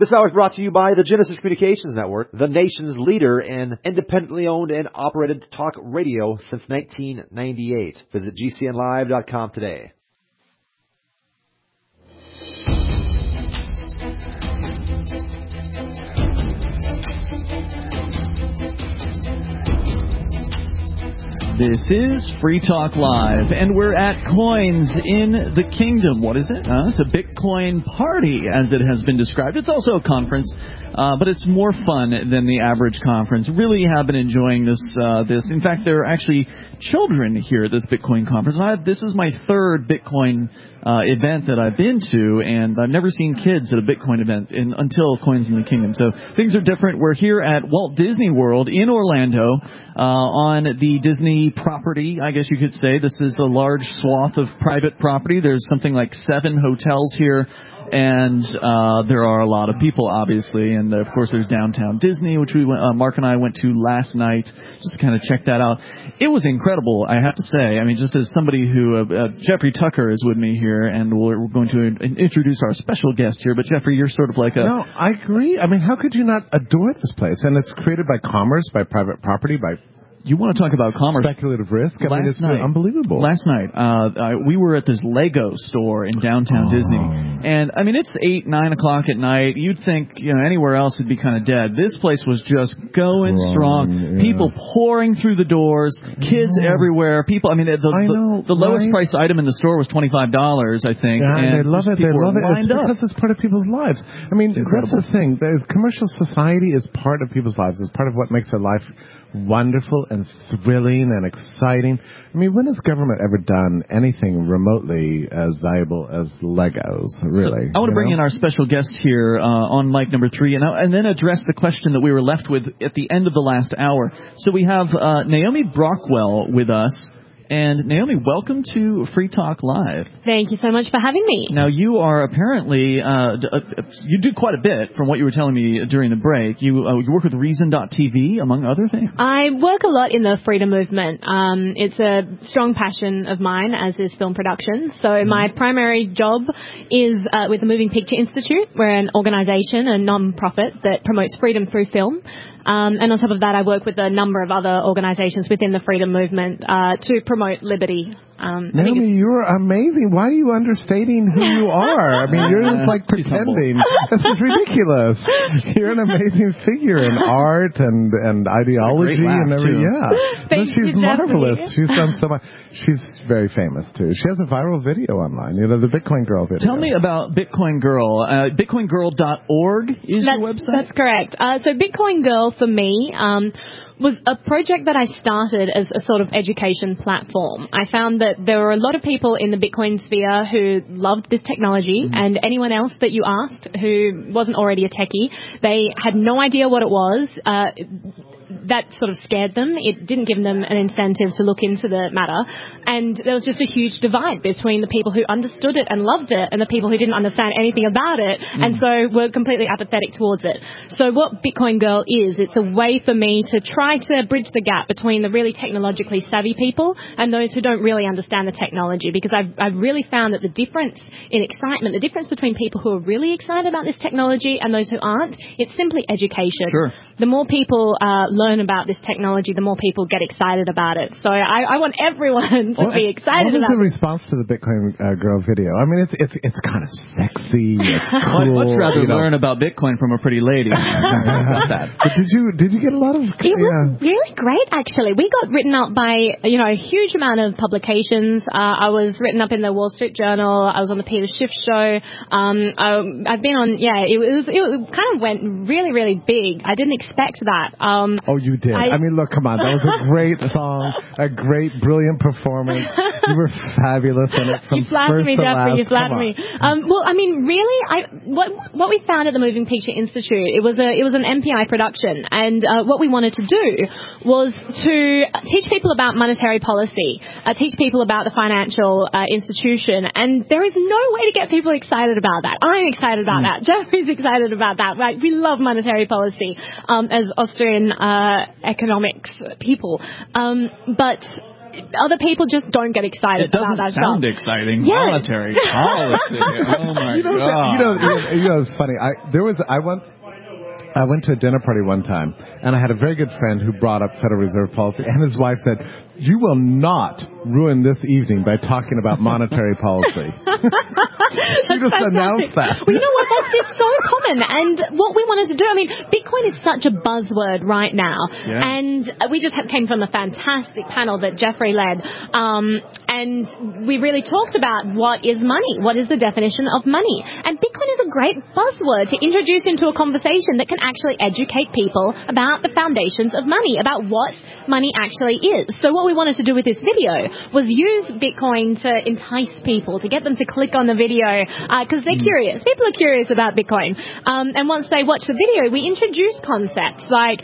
This hour is brought to you by the Genesis Communications Network, the nation's leader in independently owned and operated talk radio since 1998. Visit GCNlive.com today. This is Free Talk Live, and we're at Coins in the Kingdom. What is it? It's a Bitcoin party, as it has been described. It's also a conference, but it's more fun than the average conference. Really have been enjoying this. In fact, there are actually children here at this Bitcoin conference. This is my third Bitcoin event that I've been to, and I've never seen kids at a Bitcoin event until Coins in the Kingdom. So things are different. We're here at Walt Disney World in Orlando on the Disney property, I guess you could say. This is a large swath of private property. There's something like 7 hotels here, and there are a lot of people, obviously. And, of course, there's Downtown Disney, which Mark and I went to last night just to kind of check that out. It was incredible, I have to say. I mean, just as somebody who Jeffrey Tucker is with me here, and we're going to introduce our special guest here. But, Jeffrey, you're sort of like a... No, I agree. I mean, how could you not adore this place? And it's created by commerce, by private property, by... You want to talk about commerce? Speculative risk? I mean, it's unbelievable. Last night, we were at this Lego store in downtown Disney. And, I mean, it's 8, 9 o'clock at night. You'd think, anywhere else would be kind of dead. This place was just going strong. Yeah. People pouring through the doors. Kids everywhere. People, I mean, the lowest price item in the store was $25, I think. Yeah, and they love it. They love it. It's because it's part of people's lives. I mean, that's the thing. The commercial society is part of people's lives. It's part of what makes their life wonderful and thrilling and exciting. I mean, when has government ever done anything remotely as valuable as Legos, really? So I want to bring in our special guest here on mic number 3 and then address the question that we were left with at the end of the last hour. So we have Naomi Brockwell with us. And Naomi, welcome to Free Talk Live. Thank you so much for having me. Now, you are apparently, you do quite a bit from what you were telling me during the break. You work with Reason.tv, among other things. I work a lot in the freedom movement. It's a strong passion of mine, as is film production. So my primary job is with the Moving Picture Institute. We're an organization, a non-profit that promotes freedom through film. And on top of that, I work with a number of other organizations within the freedom movement to promote liberty. Naomi, you're amazing. Why are you understating who you are? I mean, you're just like pretending. This is ridiculous. You're an amazing figure in art and ideology and everything. Yeah. She's marvelous. She's done so much. She's very famous, too. She has a viral video online, the Bitcoin Girl video. Tell me about Bitcoin Girl. BitcoinGirl.org is your website? That's correct. So Bitcoin Girl, for me, was a project that I started as a sort of education platform. I found that there were a lot of people in the Bitcoin sphere who loved this technology, and anyone else that you asked who wasn't already a techie, they had no idea what it was. That sort of scared them. It didn't give them an incentive to look into the matter. And there was just a huge divide between the people who understood it and loved it and the people who didn't understand anything about it and so were completely apathetic towards it. So what Bitcoin Girl is, it's a way for me to try to bridge the gap between the really technologically savvy people and those who don't really understand the technology, because I've really found that the difference in excitement, the difference between people who are really excited about this technology and those who aren't, it's simply education. Sure. The more people learn about this technology, the more people get excited about it. So I want everyone to be excited about it. What was the response to the Bitcoin Girl video? I mean, it's kind of sexy. It's cool. I'd much rather learn about Bitcoin from a pretty lady. But did you get a lot of... It was really great, actually. We got written up by, a huge amount of publications. I was written up in the Wall Street Journal. I was on the Peter Schiff show. I've been on, it kind of went really, really big. I didn't expect that. Oh, you did. I mean, look, come on. That was a great song, a great, brilliant performance. You were fabulous in it from you flattered first me, to Jeffrey. last. You flattered me. Well, I mean, really, what we found at the Moving Picture Institute, it was an MPI production, and what we wanted to do was to teach people about monetary policy, teach people about the financial institution, and there is no way to get people excited about that. I'm excited about that. Jeffrey's excited about that. Right? We love monetary policy as Austrian economics people. But other people just don't get excited about that stuff. It doesn't sound exciting. Yeah. Monetary policy. Oh my God. You know, it's funny. I went to a dinner party one time, and I had a very good friend who brought up Federal Reserve policy, and his wife said, "You will not ruin this evening by talking about monetary policy." She just announced that. Well, you know what? It's so common, and what we wanted to do, I mean, Bitcoin is such a buzzword right now, and we just came from a fantastic panel that Jeffrey led, and we really talked about what is money, what is the definition of money, and Bitcoin is a great buzzword to introduce into a conversation that can actually educate people about the foundations of money, about what money actually is. So what we wanted to do with this video was use Bitcoin to entice people, to get them to click on the video, because they're curious. People are curious about Bitcoin. And once they watch the video, we introduce concepts like,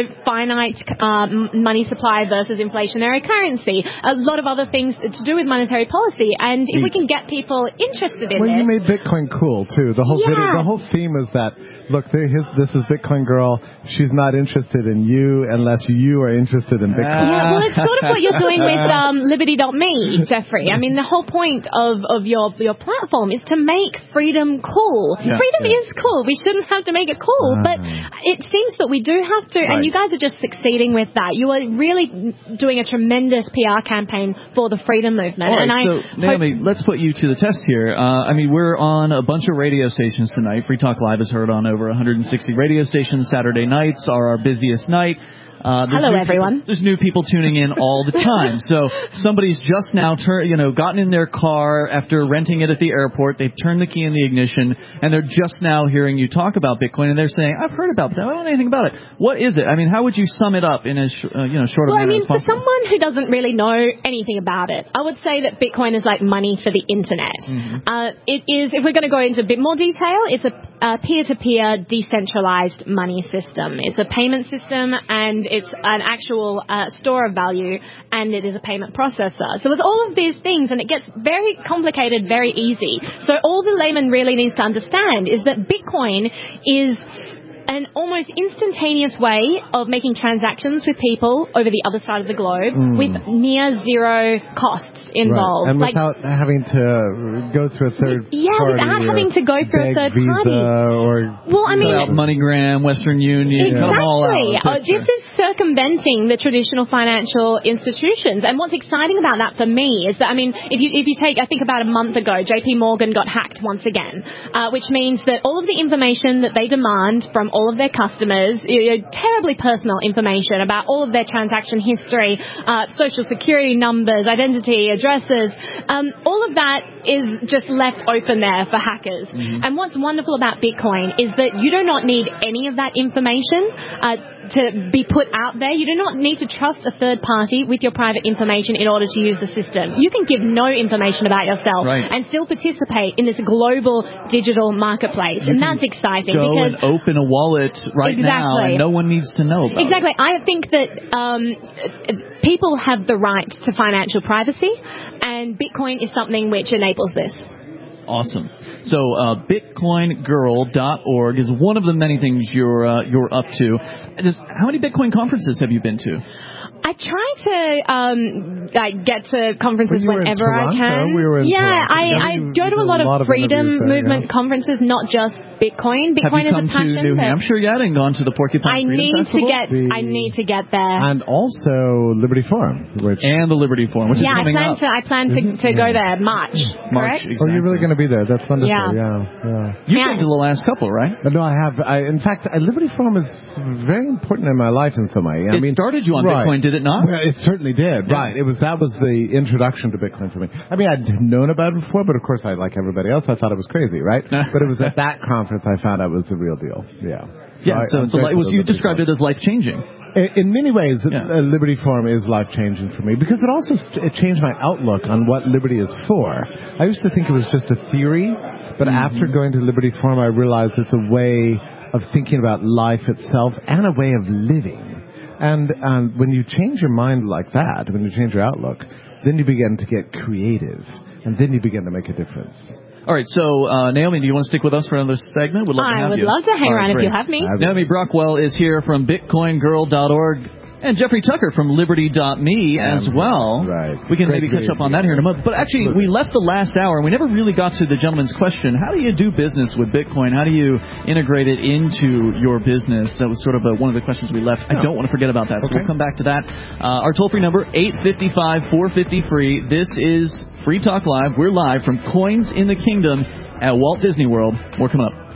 finite money supply versus inflationary currency, a lot of other things to do with monetary policy. And if we can get people interested in you made Bitcoin cool, too. The whole video, the whole theme is that, look, this is Bitcoin girl. She's not interested in you unless you are interested in Bitcoin. Yeah, well, it's sort of what you're doing with Liberty.me, Jeffrey. I mean, the whole point of your platform is to make freedom cool. Yeah, freedom is cool. We shouldn't have to make it cool, but it seems that we do have to, and you guys are just succeeding with that. You are really doing a tremendous PR campaign for the freedom movement. All right, so Naomi, let's put you to the test here. I mean, we're on a bunch of radio stations tonight. Free Talk Live is heard on over 160 radio stations. Saturday nights are our busiest night. Hello, everyone. There's new people tuning in all the time. So somebody's just now gotten in their car after renting it at the airport. They've turned the key in the ignition, and they're just now hearing you talk about Bitcoin, and they're saying, "I've heard about that. I don't know anything about it. What is it?" I mean, how would you sum it up in as short a manner as possible? For someone who doesn't really know anything about it, I would say that Bitcoin is like money for the internet. It is, if we're going to go into a bit more detail, it's a peer-to-peer decentralized money system. It's a payment system, and it's an actual store of value, and it is a payment processor. So it's all of these things, and it gets very complicated very easy. So all the layman really needs to understand is that Bitcoin is an almost instantaneous way of making transactions with people over the other side of the globe with near zero costs involved. Right. And without having to go through a third party. Yeah, without having to go through a third party. Without MoneyGram, Western Union, exactly. Come all out. This is circumventing the traditional financial institutions. And what's exciting about that for me is that, I mean, if you take, I think about a month ago, JP Morgan got hacked once again, which means that all of the information that they demand from all of their customers, terribly personal information about all of their transaction history, social security numbers, identity, addresses, all of that is just left open there for hackers. And what's wonderful about Bitcoin is that you do not need any of that information to be put out there. You do not need to trust a third party with your private information in order to use the system. You can give no information about yourself and still participate in this global digital marketplace. And that's exciting. Go and open a wallet now, and no one needs to know about it. I think that people have the right to financial privacy, and Bitcoin is something which enables this. Awesome. So bitcoingirl.org is one of the many things you're up to. How many Bitcoin conferences have you been to? I try to get to conferences whenever I can. I go to a lot of freedom movement conferences, not just Bitcoin. Bitcoin is a passion. Have you come to New Hampshire yet and gone to the Porcupine Freedom Festival? I need to get there. And also Liberty Forum. And the Liberty Forum, which is coming up. I plan to go there March. Correct? Exactly. Oh, you're really going to be there. That's wonderful. Yeah. You've been to the last couple, right? No, I have. In fact, Liberty Forum is very important in my life in some way. It started you on Bitcoin, did it not? Well, it certainly did. Yeah. Right. That was the introduction to Bitcoin for me. I mean, I'd known about it before, but of course, like everybody else, I thought it was crazy, right? But it was at that conference I found out it was the real deal. Yeah. So you described it as life-changing. In many ways, Liberty Forum is life-changing for me because it also changed my outlook on what liberty is for. I used to think it was just a theory, but after going to Liberty Forum, I realized it's a way of thinking about life itself and a way of living. And when you change your mind like that, when you change your outlook, then you begin to get creative, and then you begin to make a difference. All right, so Naomi, do you want to stick with us for another segment? I would love to hang around if you have me. Naomi Brockwell is here from bitcoingirl.org. And Jeffrey Tucker from Liberty.me as well. Right. We can maybe catch up on that here in a moment. But actually, we left the last hour, and we never really got to the gentleman's question. How do you do business with Bitcoin? How do you integrate it into your business? That was sort of one of the questions we left. I don't want to forget about that, so we'll come back to that. Our toll-free number, 855-450-FREE. This is Free Talk Live. We're live from Coins in the Kingdom at Walt Disney World. More coming up.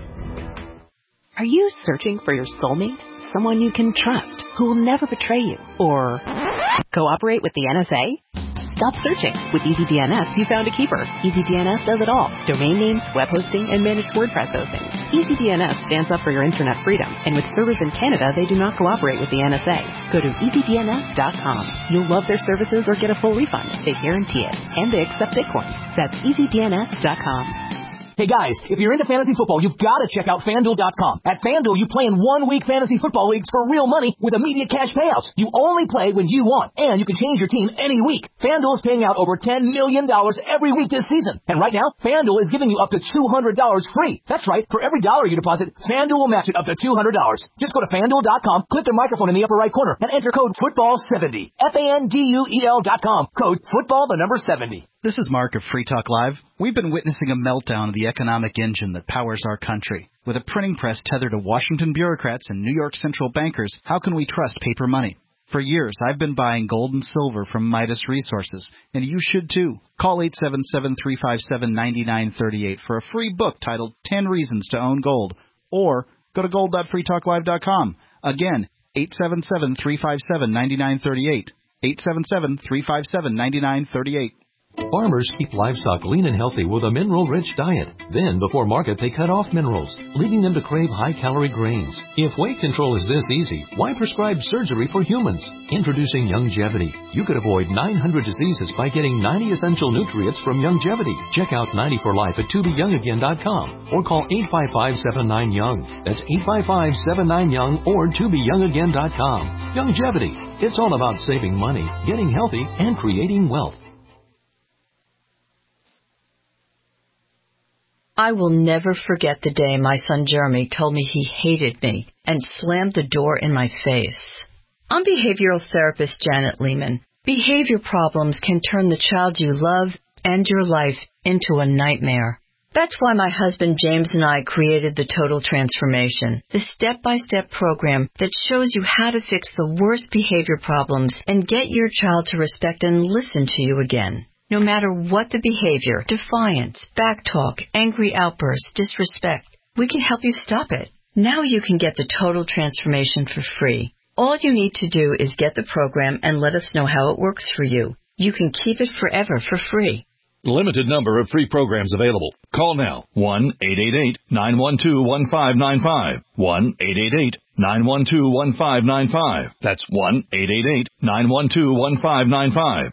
Are you searching for your soulmate? Someone you can trust, who will never betray you, or cooperate with the NSA? Stop searching. With EasyDNS, you found a keeper. EasyDNS does it all. Domain names, web hosting, and managed WordPress hosting. EasyDNS stands up for your internet freedom, and with servers in Canada, they do not cooperate with the NSA. Go to EasyDNS.com. You'll love their services or get a full refund. They guarantee it, and they accept Bitcoin. That's EasyDNS.com. Hey guys, if you're into fantasy football, you've got to check out FanDuel.com. At FanDuel, you play in 1-week fantasy football leagues for real money with immediate cash payouts. You only play when you want, and you can change your team any week. FanDuel is paying out over $10 million every week this season. And right now, FanDuel is giving you up to $200 free. That's right. For every dollar you deposit, FanDuel will match it up to $200. Just go to FanDuel.com, click the microphone in the upper right corner, and enter code FOOTBALL70. FANDUEL.com, code FOOTBALL, the number 70. This is Mark of Free Talk Live. We've been witnessing a meltdown of the economic engine that powers our country. With a printing press tethered to Washington bureaucrats and New York central bankers, how can we trust paper money? For years, I've been buying gold and silver from Midas Resources, and you should too. Call 877-357-9938 for a free book titled 10 Reasons to Own Gold, or go to gold.freetalklive.com. Again, 877-357-9938. 877-357-9938. Farmers keep livestock lean and healthy with a mineral-rich diet. Then, before market, they cut off minerals, leading them to crave high-calorie grains. If weight control is this easy, why prescribe surgery for humans? Introducing Youngevity. You could avoid 900 diseases by getting 90 essential nutrients from Youngevity. Check out 90 for Life at tobeyoungagain.com or call 855-79-YOUNG. That's 855-79-YOUNG or tobeyoungagain.com. Youngevity. It's all about saving money, getting healthy, and creating wealth. I will never forget the day my son Jeremy told me he hated me and slammed the door in my face. I'm behavioral therapist Janet Lehman. Behavior problems can turn the child you love and your life into a nightmare. That's why my husband James and I created the Total Transformation, the step-by-step program that shows you how to fix the worst behavior problems and get your child to respect and listen to you again. No matter what the behavior, defiance, backtalk, angry outbursts, disrespect, we can help you stop it. Now you can get the Total Transformation for free. All you need to do is get the program and let us know how it works for you. You can keep it forever for free. Limited number of free programs available. Call now. 1-888-912-1595. 1-888-912-1595. That's 1-888-912-1595.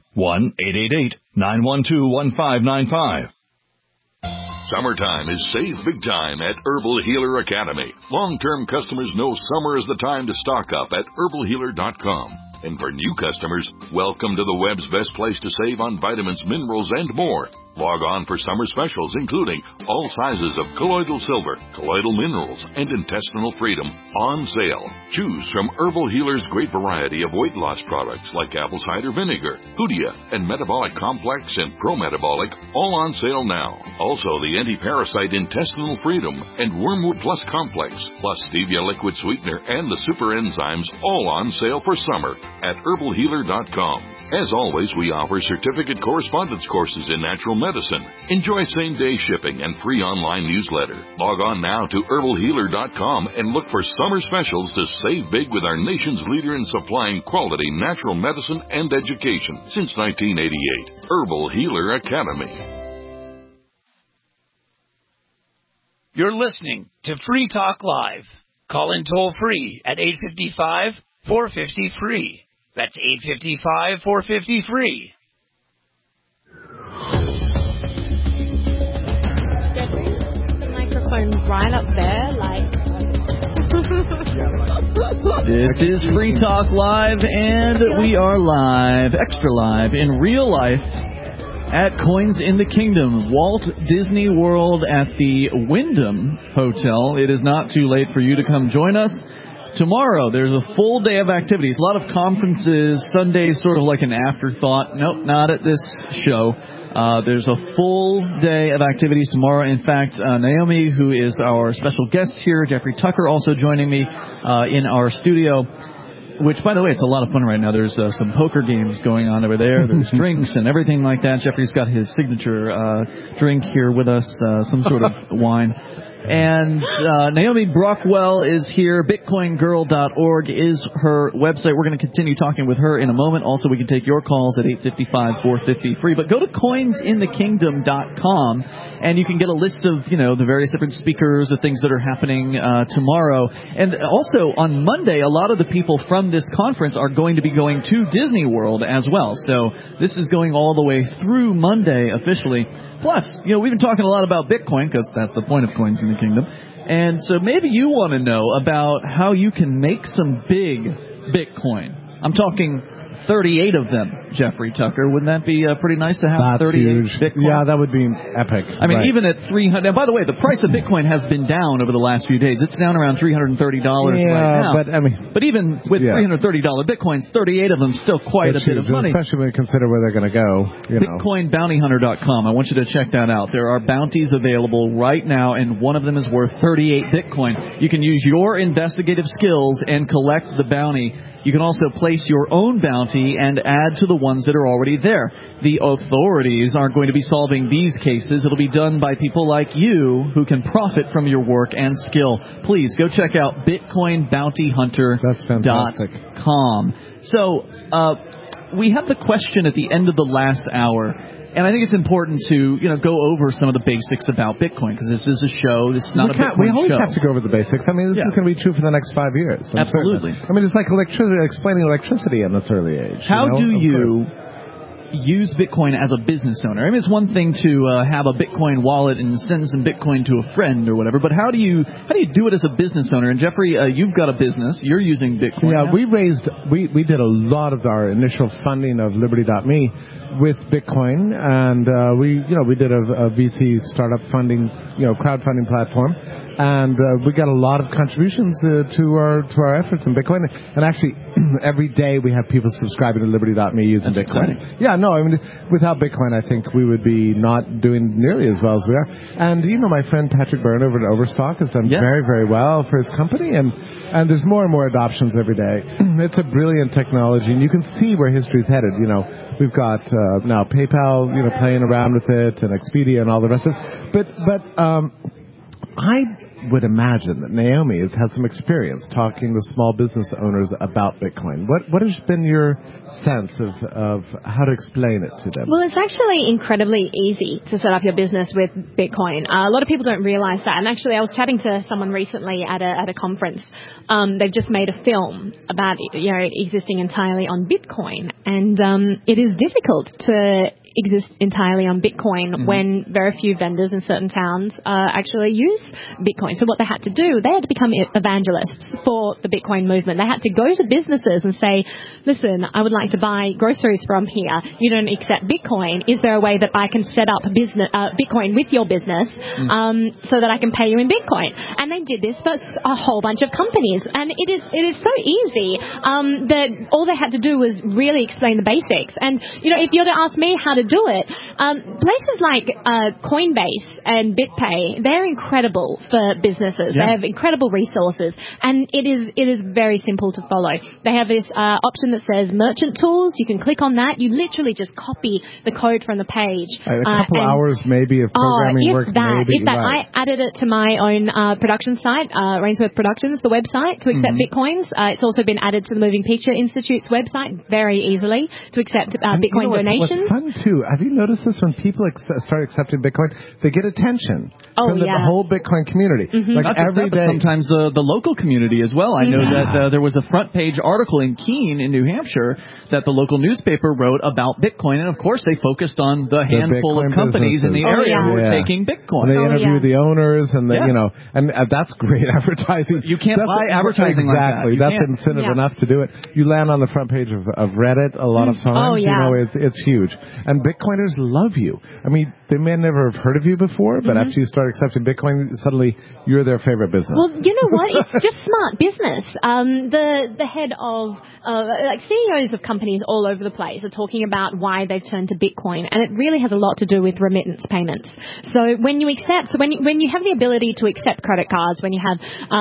1-888-912-1595. Summertime is save big time at Herbal Healer Academy. Long-term customers know summer is the time to stock up at herbalhealer.com. And for new customers, welcome to the web's best place to save on vitamins, minerals, and more. Log on for summer specials, including all sizes of colloidal silver, colloidal minerals, and intestinal freedom on sale. Choose from Herbal Healer's great variety of weight loss products like apple cider vinegar, Hoodia, and Metabolic Complex and Pro-Metabolic, all on sale now. Also, the anti-parasite intestinal freedom and Wormwood Plus Complex, plus stevia liquid sweetener and the super enzymes, all on sale for summer at herbalhealer.com. As always, we offer certificate correspondence courses in natural medicine. Enjoy same-day shipping and free online newsletter. Log on now to herbalhealer.com and look for summer specials to save big with our nation's leader in supplying quality natural medicine and education since 1988. Herbal Healer Academy. You're listening to Free Talk Live. Call in toll-free at 855-450-FREE. That's 855-450-FREE. Microphone right up there, like. This is Free Talk Live, and we are live, extra live, in real life at Coins in the Kingdom, Walt Disney World at the Wyndham Hotel. It is not too late for you to come join us Tomorrow, there's a full day of activities. A lot of conferences. Sunday's sort of like an afterthought. Nope, not at this show. There's a full day of activities tomorrow. In fact, Naomi, who is our special guest here, Jeffrey Tucker, also joining me in our studio, which, by the way, it's a lot of fun right now. There's some poker games going on over there. There's drinks and everything like that. Jeffrey's got his signature drink here with us, some sort of wine. And Naomi Brockwell is here. BitcoinGirl.org is her website. We're going to continue talking with her in a moment. Also, we can take your calls at 855-450-FREE. But go to coinsinthekingdom.com, and you can get a list of, the various different speakers, the things that are happening tomorrow. And also, on Monday, a lot of the people from this conference are going to be going to Disney World as well. So this is going all the way through Monday officially. Plus, we've been talking a lot about Bitcoin because that's the point of Coins in the Kingdom. And so maybe you want to know about how you can make some big Bitcoin. I'm talking 38 of them, Jeffrey Tucker. Wouldn't that be pretty nice to have? That's 38 huge. Bitcoin? Yeah, that would be epic. I mean, even at 300. And by the way, the price of Bitcoin has been down over the last few days. It's down around $330 right now. But even with $330 Bitcoins, 38 of them still quite a bit of money. Especially when you consider where they're going to go. BitcoinBountyHunter.com. I want you to check that out. There are bounties available right now, and one of them is worth 38 Bitcoin. You can use your investigative skills and collect the bounty. You can also place your own bounty and add to the ones that are already there. The authorities aren't going to be solving these cases. It'll be done by people like you who can profit from your work and skill. Please go check out BitcoinBountyHunter.com. So we had the question at the end of the last hour. And I think it's important to, go over some of the basics about Bitcoin, because this is a show. This is not a Bitcoin show. We always have to go over the basics. I mean, this is going to be true for the next 5 years. Absolutely. I mean, it's like explaining electricity in its early age. How do you use Bitcoin as a business owner? I mean, it's one thing to have a Bitcoin wallet and send some Bitcoin to a friend or whatever, but how do you do it as a business owner? And Jeffrey, you've got a business. You're using Bitcoin. Yeah, we did a lot of our initial funding of Liberty.me with Bitcoin, and we did a VC startup funding, crowdfunding platform, and we got a lot of contributions to our efforts in Bitcoin. And actually, every day we have people subscribing to Liberty.me using That's Bitcoin. Exciting. Yeah, no, I mean, without Bitcoin, I think we would be not doing nearly as well as we are. And my friend Patrick Byrne over at Overstock has done very, very well for his company, and there's more and more adoptions every day. It's a brilliant technology, and you can see where history's headed. We've got now PayPal, playing around with it, and Expedia and all the rest of it. But I would imagine that Naomi has had some experience talking to small business owners about Bitcoin. What has been your sense of how to explain it to them? Well, it's actually incredibly easy to set up your business with Bitcoin. A lot of people don't realize that. And actually, I was chatting to someone recently at a conference. They've just made a film about existing entirely on Bitcoin, and it is difficult to exist entirely on Bitcoin when very few vendors in certain towns actually use Bitcoin. So what they had to do, they had to become evangelists for the Bitcoin movement. They had to go to businesses and say, listen, I would like to buy groceries from here. You don't accept Bitcoin. Is there a way that I can set up Bitcoin with your business so that I can pay you in Bitcoin? And they did this for a whole bunch of companies. And it is so easy that all they had to do was really explain the basics. And, if you're to ask me how to do it, places like Coinbase and BitPay, they're incredible for businesses. They have incredible resources, and it is very simple to follow. They have this option that says Merchant Tools. You can click on that. You literally just copy the code from the page. A couple hours maybe of programming work. If that. I added it to my own production site, Rainsworth Productions, the website, to accept Bitcoins. It's also been added to the Moving Picture Institute's website very easily to accept Bitcoin donations. What's fun too, have you noticed this? When people start accepting Bitcoin, they get attention from the whole Bitcoin community. Like every day. Sometimes the local community as well. I know that there was a front page article in Keene in New Hampshire that the local newspaper wrote about Bitcoin, and of course they focused on the handful of companies in the area who were taking Bitcoin. And they interviewed the owners, and and that's great advertising. You can't buy advertising exactly. like that. That's incentive enough to do it. You land on the front page of Reddit a lot of times. It's huge. And Bitcoiners love you. I mean, they may never have heard of you before, but after you start accepting Bitcoin, suddenly you're their favorite business. Well, you know what? It's just smart business. The head of like CEOs of companies all over the place are talking about why they've turned to Bitcoin, and it really has a lot to do with remittance payments. So when you have the ability to accept credit cards, when you have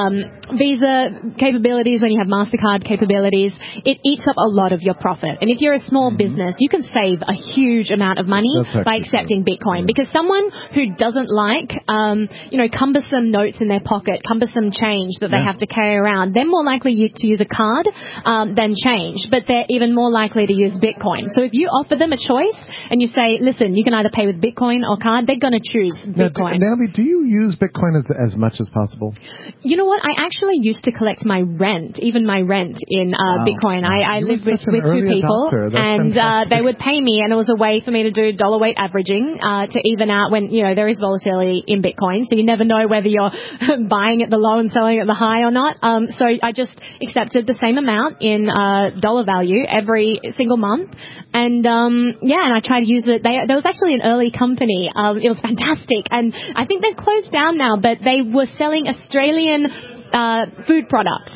Visa capabilities, when you have MasterCard capabilities, it eats up a lot of your profit. And if you're a small business, you can save a huge amount of money by accepting Bitcoin. Because someone who doesn't like, cumbersome notes in their pocket, cumbersome change that they have to carry around, they're more likely to use a card than change, but they're even more likely to use Bitcoin. So if you offer them a choice and you say, listen, you can either pay with Bitcoin or card, they're going to choose Bitcoin. Naomi, do you use Bitcoin as much as possible? You know what? I actually used to collect my rent, even my rent in Bitcoin. I lived with two people, and they would pay me, and it was a way for me to do dollar weight averaging to even out when, there is volatility in Bitcoin, so you never know whether you're buying at the low and selling at the high or not. So I just accepted the same amount in dollar value every single month, and and I tried to use it. There was actually an early company. It was fantastic, and I think they've closed down now, but they were selling Australian food products.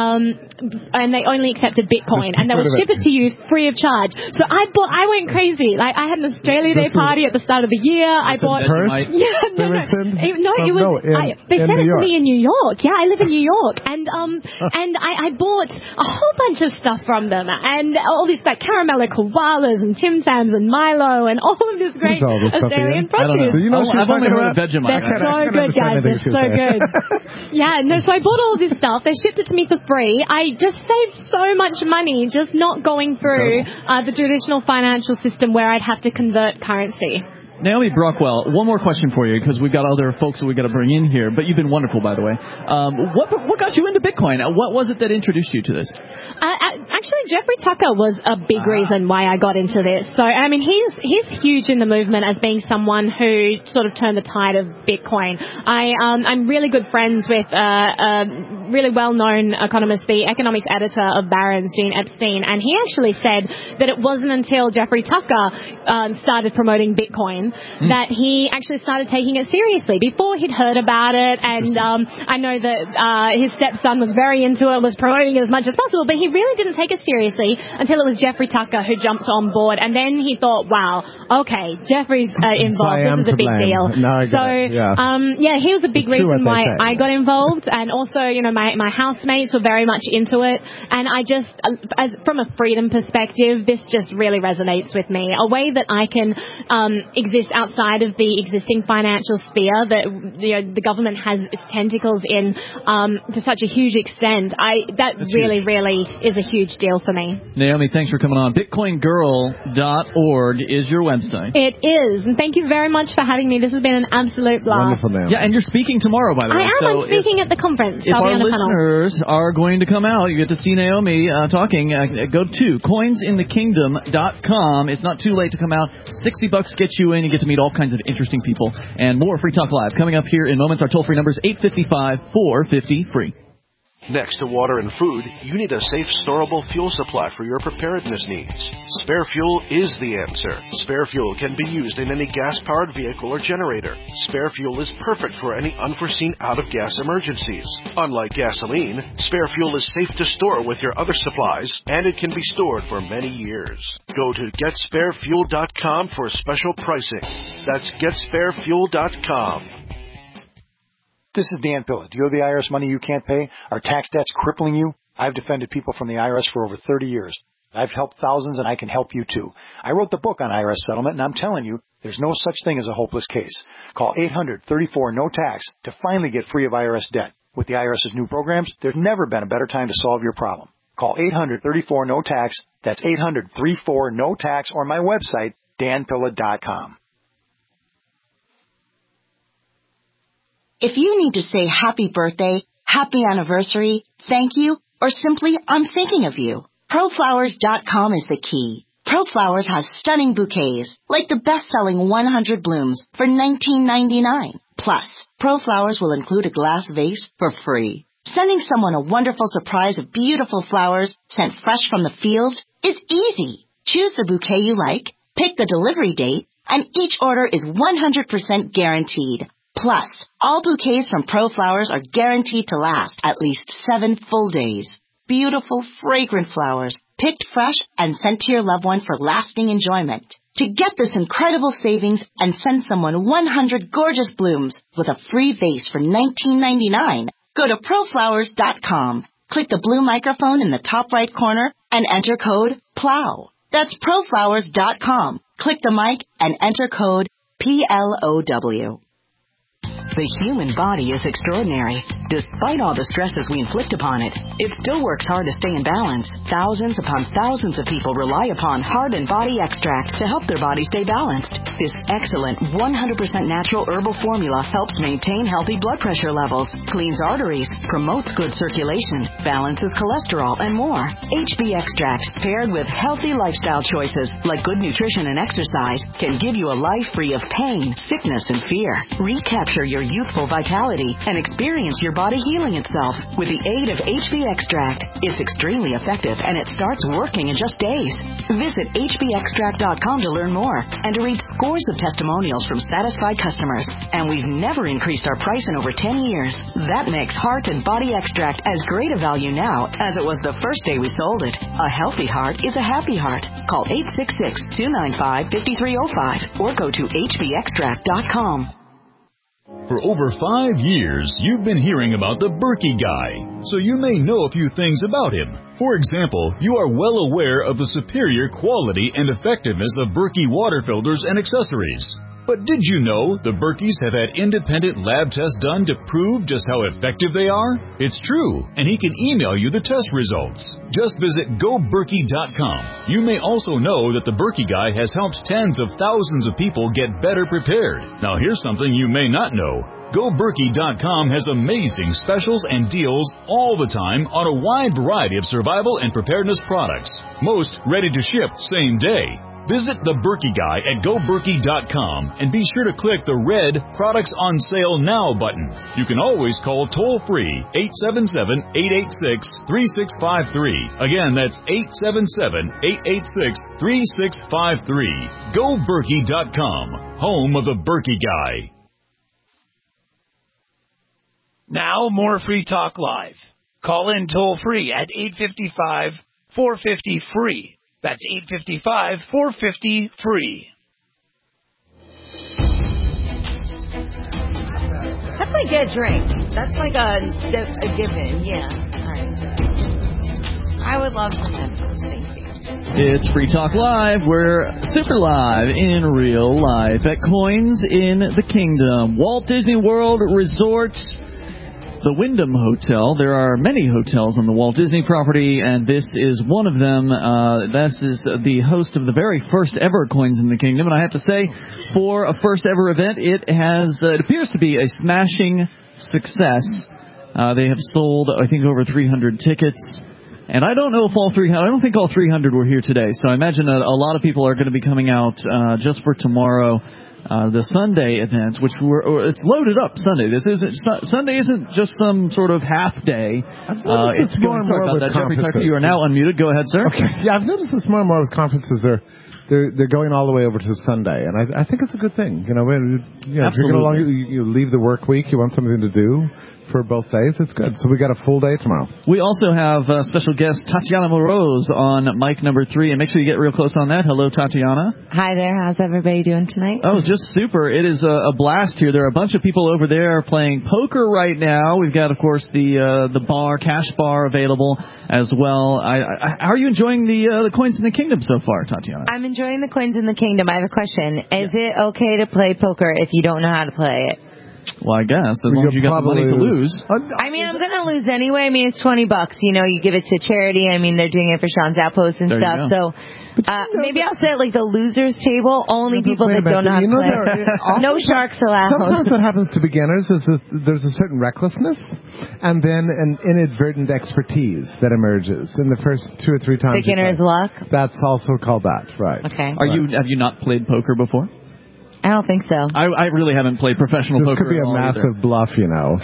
And they only accepted Bitcoin, and they would ship it to you free of charge. So I went crazy. Like, I had an Australia Day party at the start of the year. I bought, they said it to me in New York. Yeah, I live in New York, and I bought a whole bunch of stuff from them, and all these like caramel koalas and Tim Tams and Milo and all of this great Australian produce. I've only heard of Vegemite. They're so good, guys. They're so good. Yeah, no. So I bought all of this stuff. They shipped it to me for free. I just saved so much money just not going through the traditional financial system where I'd have to convert currency. Naomi Brockwell, one more question for you, because we've got other folks that we've got to bring in here, but you've been wonderful, by the way. What got you into Bitcoin? What was it that introduced you to this? Actually, Jeffrey Tucker was a big reason why I got into this. So, I mean, he's huge in the movement as being someone who sort of turned the tide of Bitcoin. I'm really good friends with a really well-known economist, the economics editor of Barron's, Gene Epstein, and he actually said that it wasn't until Jeffrey Tucker started promoting Bitcoin that he actually started taking it seriously. Before he'd heard about it, and I know that his stepson was very into it, was promoting it as much as possible, but he really didn't take it seriously until it was Jeffrey Tucker who jumped on board, and then he thought, wow, okay, Jeffrey's involved, this is a big deal. No, he was a big reason why I got involved, and also, my housemates were very much into it, and I just, from a freedom perspective, this just really resonates with me. A way that I can exist outside of the existing financial sphere that the government has its tentacles in to such a huge extent. That's really is a huge deal for me. Naomi, thanks for coming on. BitcoinGirl.org is your website. It is, and thank you very much for having me. This has been an absolute blast. Wonderful, Naomi. Yeah, and you're speaking tomorrow, by the way. I'm speaking at the conference. If our listeners are going to come out, you get to see Naomi talking. Go to coinsinthekingdom.com. It's not too late to come out. $60 gets you in. You get to meet all kinds of interesting people. And more Free Talk Live coming up here in moments. Our toll-free number is 855-450-FREE. Next to water and food, you need a safe, storable fuel supply for your preparedness needs. Spare Fuel is the answer. Spare Fuel can be used in any gas-powered vehicle or generator. Spare Fuel is perfect for any unforeseen out-of-gas emergencies. Unlike gasoline, Spare Fuel is safe to store with your other supplies, and it can be stored for many years. Go to GetSpareFuel.com for special pricing. That's GetSpareFuel.com. This is Dan Pilla. Do you owe the IRS money you can't pay? Are tax debts crippling you? I've defended people from the IRS for over 30 years. I've helped thousands, and I can help you too. I wrote the book on IRS settlement, and I'm telling you, there's no such thing as a hopeless case. Call 800-34-NO-TAX to finally get free of IRS debt. With the IRS's new programs, there's never been a better time to solve your problem. Call 800-34-NO-TAX. That's 800-34-NO-TAX, or my website, danpilla.com. If you need to say happy birthday, happy anniversary, thank you, or simply I'm thinking of you, ProFlowers.com is the key. ProFlowers has stunning bouquets, like the best-selling 100 blooms for $19.99. Plus, ProFlowers will include a glass vase for free. Sending someone a wonderful surprise of beautiful flowers sent fresh from the field is easy. Choose the bouquet you like, pick the delivery date, and each order is 100% guaranteed. Plus, All bouquets from ProFlowers are guaranteed to last at least 7 full days. Beautiful, fragrant flowers, picked fresh and sent to your loved one for lasting enjoyment. To get this incredible savings and send someone 100 gorgeous blooms with a free vase for $19.99, go to proflowers.com. Click the blue microphone in the top right corner and enter code PLOW. That's proflowers.com. Click the mic and enter code PLOW. The human body is extraordinary. Despite all the stresses we inflict upon it, it still works hard to stay in balance. Thousands upon thousands of people rely upon Heart and Body Extract to help their body stay balanced. This excellent 100% natural herbal formula helps maintain healthy blood pressure levels, cleans arteries, promotes good circulation, balances cholesterol, and more. HB Extract, paired with healthy lifestyle choices like good nutrition and exercise, can give you a life free of pain, sickness, and fear. Recapture your youthful vitality and experience your body healing itself with the aid of HB Extract. It's extremely effective and it starts working in just days. Visit hbextract.com to learn more and to read scores of testimonials from satisfied customers. And we've never increased our price in over 10 years. That makes Heart and Body Extract as great a value now as it was the first day we sold it. A healthy heart is a happy heart. Call 866-295-5305 or go to hbextract.com. For over 5 years, you've been hearing about the Berkey Guy, so you may know a few things about him. For example, you are well aware of the superior quality and effectiveness of Berkey water filters and accessories. But did you know the Berkeys have had independent lab tests done to prove just how effective they are? It's true, and he can email you the test results. Just visit GoBerkey.com. You may also know that the Berkey Guy has helped tens of thousands of people get better prepared. Now here's something you may not know. GoBerkey.com has amazing specials and deals all the time on a wide variety of survival and preparedness products. Most ready to ship same day. Visit the Berkey Guy at GoBerkey.com and be sure to click the red Products on Sale Now button. You can always call toll-free 877-886-3653. Again, that's 877-886-3653. GoBerkey.com, home of the Berkey Guy. Now, more Free Talk Live. Call in toll-free at 855-450-FREE. That's 855-450-FREE. That's like a drink. That's like a given. Yeah. All right. I would love some. Thank you. It's Free Talk Live. We're super live in real life at Coins in the Kingdom, Walt Disney World Resort, the Wyndham Hotel. There are many hotels on the Walt Disney property, and this is one of them. This is the host of the very first ever Coins in the Kingdom, and I have to say, for a first ever event, it appears to be a smashing success. They have sold, I think, over 300 tickets, and I don't know if all 300. I don't think all 300 were here today, so I imagine that a lot of people are going to be coming out just for tomorrow. The Sunday events, which it's loaded up Sunday. Sunday isn't just some sort of half day. It's more and more about that. Jeffrey Tucker, you are now unmuted. Go ahead, sir. Okay. Yeah, I've noticed this more and more with conferences. They're going all the way over to Sunday, and I think it's a good thing. If you're going you leave the work week, you want something to do for both days, it's good. So we got a full day tomorrow. We also have special guest Tatiana Moroz on mic number 3, and make sure you get real close on that. Hello, Tatiana. Hi there. How's everybody doing tonight? Oh, just super. It is a blast here. There are a bunch of people over there playing poker right now. We've got, of course, the bar, cash bar available as well. How are you enjoying the Coins in the Kingdom so far, Tatiana? I'm enjoying the Coins in the Kingdom. I have a question. Is it okay to play poker if you don't know how to play it? Well, I guess, as long as you got the money to lose. I mean, I'm going to lose anyway. I mean, it's $20. You give it to charity. I mean, they're doing it for Sean's Outpost and stuff. So maybe I'll sit at like the losers table. Only people that don't know how to play. No sharks allowed. Sometimes what happens to beginners is that there's a certain recklessness and then an inadvertent expertise that emerges in the first 2 or 3 times. Beginner's luck? That's also called that, right. Okay. Have you not played poker before? I don't think so. I really haven't played professional this poker. This could be a massive either. bluff, you know.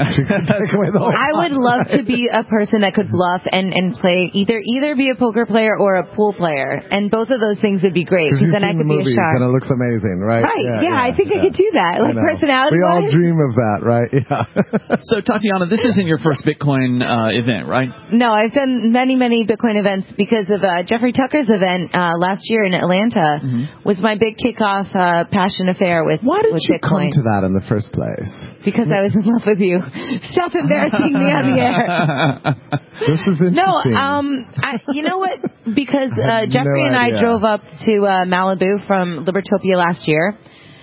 I would love to be a person that could bluff and play either be a poker player or a pool player, and both of those things would be great because then I could be a shark. And it looks amazing, right? Right? Yeah, I think I could do that. Like personality. We all dream of that, right? Yeah. So Tatiana, this isn't your first Bitcoin event, right? No, I've done many Bitcoin events because of Jeffrey Tucker's event last year in Atlanta. Was my big kickoff passion affair with Why did you Bitcoin. come to that in the first place? Because I was in love with you. Stop embarrassing me on the air. This is interesting. No, you know what? Because Jeffrey and I drove up to Malibu from Libertopia last year.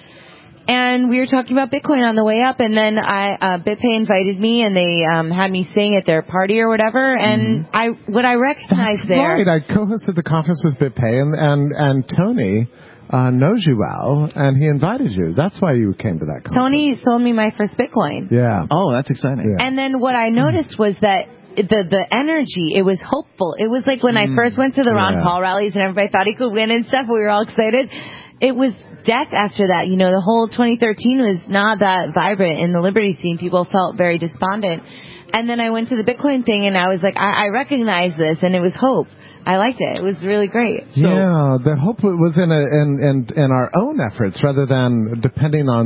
And we were talking about Bitcoin on the way up, and then BitPay invited me, and they had me sing at their party or whatever. And I recognized there. Right, I co-hosted the conference with BitPay, and Tony knows you well, and he invited you. That's why you came to that conference. Tony sold me my first Bitcoin. Yeah. Oh, that's exciting. Yeah. And then what I noticed was that the energy, it was hopeful. It was like when I first went to the Ron Paul rallies and everybody thought he could win and stuff. We were all excited. It was death after that. You know, the whole 2013 was not that vibrant in the Liberty scene. People felt very despondent. And then I went to the Bitcoin thing and I was like, I recognize this, and it was hope. I liked it. It was really great. So, yeah, the hope was in our own efforts rather than depending on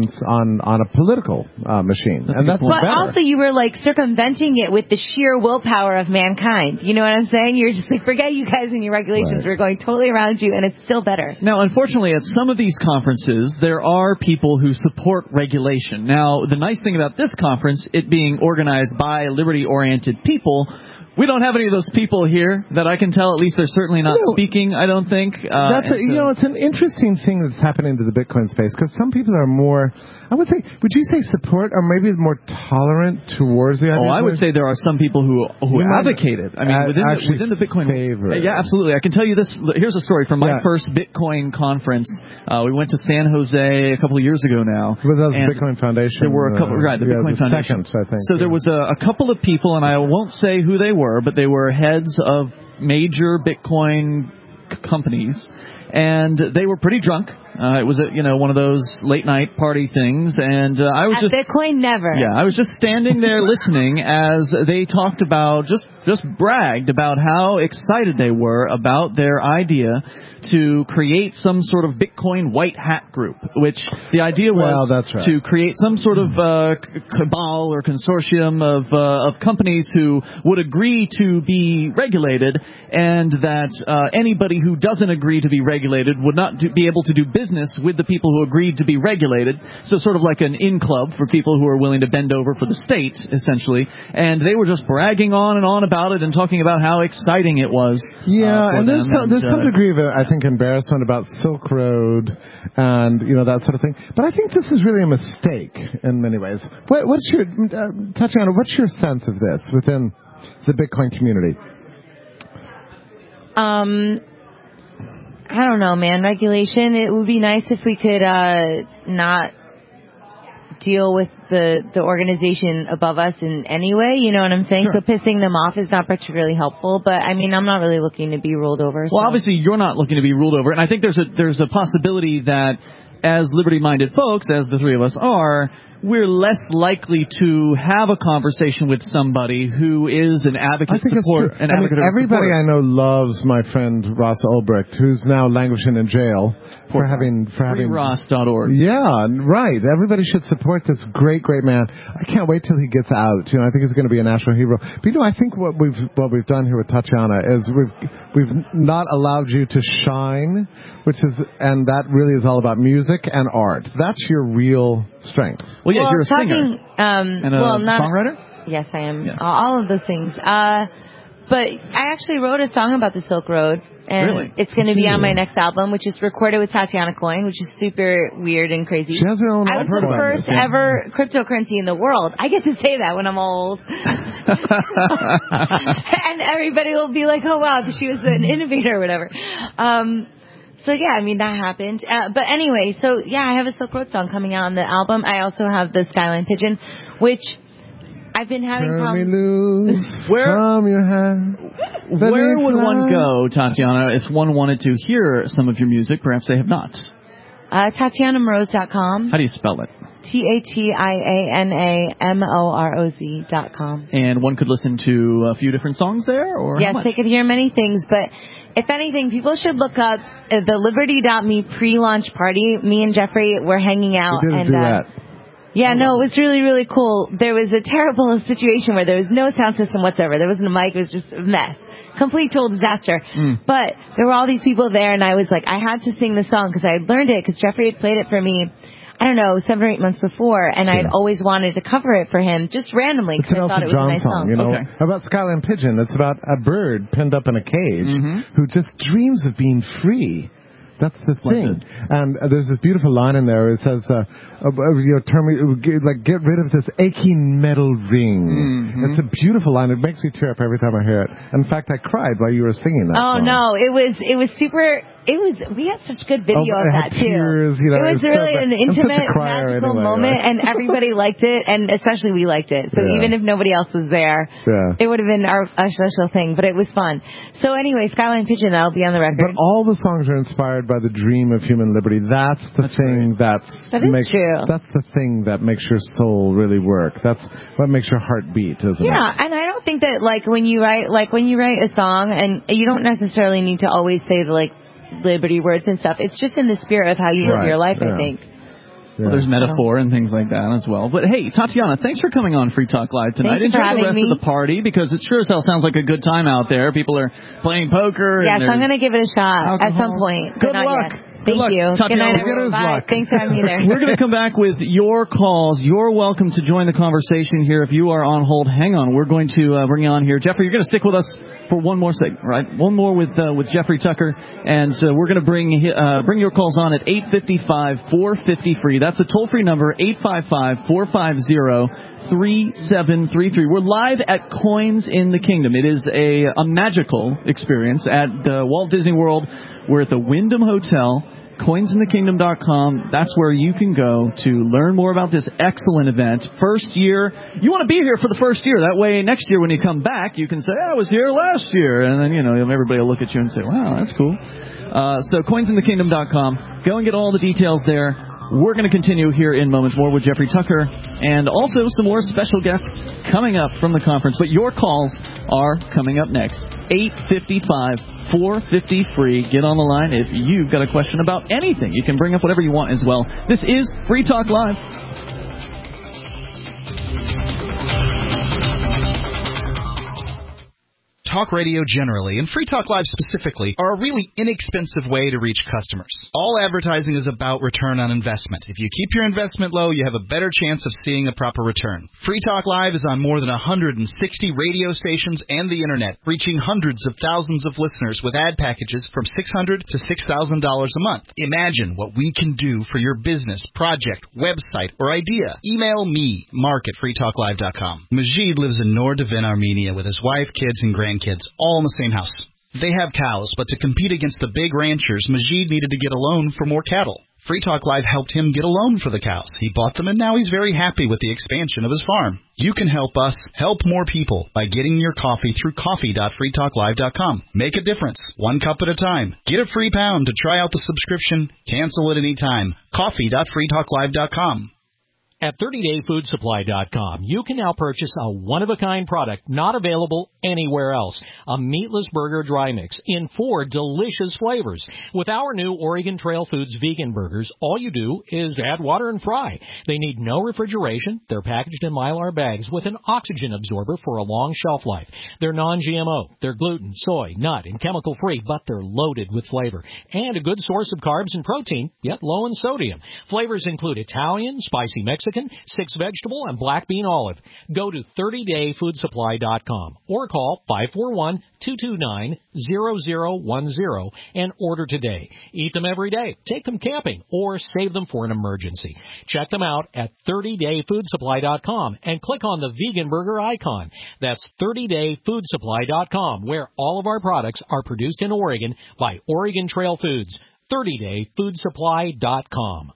a political machine. But better. Also, you were like circumventing it with the sheer willpower of mankind. You know what I'm saying? You're just like, forget you guys and your regulations. We're going totally around you, and it's still better. Now, unfortunately, at some of these conferences, there are people who support regulation. Now, the nice thing about this conference, it being organized by liberty-oriented people, we don't have any of those people here that I can tell. At least they're certainly not speaking, I don't think. It's an interesting thing that's happening to the Bitcoin space, because some people are more, I would say, would you say support or maybe more tolerant towards the idea? Oh, I would say there are some people who advocate it. I mean, within the Bitcoin favorite. Yeah, absolutely. I can tell you this. Here's a story from my first Bitcoin conference. We went to San Jose a couple of years ago now. But that was the Bitcoin Foundation. There were a couple, the Bitcoin Foundation. Second, I think. So there was a couple of people, and I won't say who they were, but they were heads of major Bitcoin companies, and they were pretty drunk. It was one of those late night party things, and I was Bitcoin never. Yeah, I was just standing there listening as they talked about, just bragged about how excited they were about their idea to create some sort of Bitcoin white hat group, which the idea was to create some sort of cabal or consortium of companies who would agree to be regulated, and that anybody who doesn't agree to be regulated would not be able to do business with the people who agreed to be regulated. So sort of like an in-club for people who are willing to bend over for the state, essentially. And they were just bragging on and on about it and talking about how exciting it was. Yeah, and there's some degree of, I think, embarrassment about Silk Road and, that sort of thing. But I think this is really a mistake in many ways. What's your, Tatiana, what's your sense of this within the Bitcoin community? I don't know, man. Regulation. It would be nice if we could not deal with the organization above us in any way. You know what I'm saying? Sure. So pissing them off is not particularly helpful. But I mean, I'm not really looking to be ruled over. Well, obviously, you're not looking to be ruled over, and I think there's a possibility that as liberty-minded folks, as the three of us are, we're less likely to have a conversation with somebody who is an advocate support. Everybody I know loves my friend Ross Ulbricht, who's now languishing in jail for having freeross.org. Yeah, right. Everybody should support this great man. I can't wait till he gets out. I think he's going to be a national hero. But I think what we've done here with Tatiana is we've not allowed you to shine, and that really is all about music and art. That's your real strength. Well, yeah, you're a singer and a songwriter? Yes, I am. Yes. All of those things. But I actually wrote a song about the Silk Road, and it's going to be on my next album, which is recorded with Tatiana Coin, which is super weird and crazy. She has her own. I was the first ever cryptocurrency in the world. I get to say that when I'm old. And everybody will be like, oh, wow, she was an innovator or whatever. So, yeah, I mean, that happened. But anyway, so, yeah, I have a Silk Road song coming out on the album. I also have the Skyline Pigeon, which I've been having problems. Where would one go, Tatiana, if one wanted to hear some of your music? Perhaps they have not. TatianaMoroz.com. How do you spell it? TatianaMoroz.com. And one could listen to a few different songs there? Or yes, they could hear many things, but if anything, people should look up the Liberty.me pre-launch party. Me and Jeffrey were hanging out. We didn't do that. Yeah, no, it was really, really cool. There was a terrible situation where there was no sound system whatsoever. There wasn't a mic. It was just a mess. Complete total disaster. But there were all these people there, and I was like, I had to sing the song because I had learned it because Jeffrey had played it for me, I don't know, 7 or 8 months before, and I'd always wanted to cover it for him just randomly because I thought it was a nice song. You know, about Skyline Pigeon, it's about a bird pinned up in a cage who just dreams of being free. That's the thing. And there's this beautiful line in there. It says, get rid of this aching metal ring. It's a beautiful line. It makes me tear up every time I hear it. In fact, I cried while you were singing that song. No, it was super. We had such good video of that too. Tears, you know, it was really an intimate, magical moment, and everybody liked it, and especially we liked it. So even if nobody else was there, it would have been our special thing. But it was fun. So anyway, Skyline Pigeon, that'll be on the record. But all the songs are inspired by the dream of human liberty. That's the thing that makes true. That's the thing that makes your soul really work. That's what makes your heart beat, isn't it? Yeah, and I don't think that when you write a song, and you don't necessarily need to always say the liberty words and stuff. It's just in the spirit of how you live your life, I think. Well, there's metaphor and things like that as well. But hey, Tatiana, thanks for coming on Free Talk Live tonight. Thank you for Enjoy the rest having of the party because it sure as hell sounds like a good time out there. People are playing poker. Yes, I'm going to give it a shot at some point. Good luck. Thank you. Tatiana, good night, everyone. Bye. Thanks for having me there. We're going to come back with your calls. You're welcome to join the conversation here. If you are on hold, hang on. We're going to bring you on here. Jeffrey, you're going to stick with us for one more segment, right? One more with Jeffrey Tucker. And we're going to bring your calls on at 855-450-FREE. That's a toll-free number, 855-450-3733. We're live at Coins in the Kingdom. It is a magical experience at Walt Disney World. We're at the Wyndham Hotel. CoinsInTheKingdom.com. That's where you can go to learn more about this excellent event. First year, you want to be here for the first year. That way, next year when you come back, you can say, I was here last year. And then, everybody will look at you and say, wow, that's cool. So CoinsInTheKingdom.com. Go and get all the details there. We're going to continue here in moments more with Jeffrey Tucker and also some more special guests coming up from the conference. But your calls are coming up next. 855-450-FREE. Get on the line if you've got a question about anything. You can bring up whatever you want as well. This is Free Talk Live. Talk radio generally, and Free Talk Live specifically, are a really inexpensive way to reach customers. All advertising is about return on investment. If you keep your investment low, you have a better chance of seeing a proper return. Free Talk Live is on more than 160 radio stations and the Internet, reaching hundreds of thousands of listeners with ad packages from $600 to $6,000 a month. Imagine what we can do for your business, project, website, or idea. Email me, mark@freetalklive.com. Majid lives in Nor Devin, Armenia, with his wife, kids, and grandkids, all in the same house. They have cows, but to compete against the big ranchers, Majid needed to get a loan for more cattle. Free Talk Live helped him get a loan for the cows. He bought them, and now he's very happy with the expansion of his farm. You can help us help more people by getting your coffee through coffee.freetalklive.com. Make a difference, 1 cup at a time. Get a free pound to try out the subscription. Cancel at any time. Coffee.freetalklive.com. At 30dayfoodsupply.com, you can now purchase a one-of-a-kind product not available anywhere else. A meatless burger dry mix in 4 delicious flavors. With our new Oregon Trail Foods vegan burgers, all you do is add water and fry. They need no refrigeration. They're packaged in Mylar bags with an oxygen absorber for a long shelf life. They're non-GMO. They're gluten, soy, nut, and chemical-free, but they're loaded with flavor. And a good source of carbs and protein, yet low in sodium. Flavors include Italian, spicy Mexican, 6 vegetable, and black bean olive. Go to 30dayfoodsupply.com or call 541-229-0010 and order today. Eat them every day, take them camping, or save them for an emergency. Check them out at 30dayfoodsupply.com and click on the vegan burger icon. That's 30dayfoodsupply.com, where all of our products are produced in Oregon by Oregon Trail Foods. 30dayfoodsupply.com.